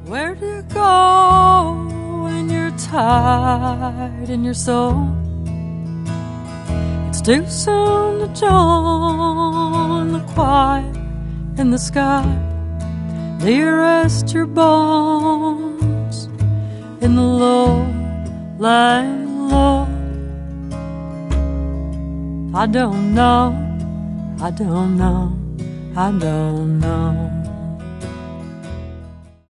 Where do you go when you're tired in your soul? It's too soon to join the choir in the sky. Do you rest your bones in the lowland low? I don't know, I don't know, I don't know.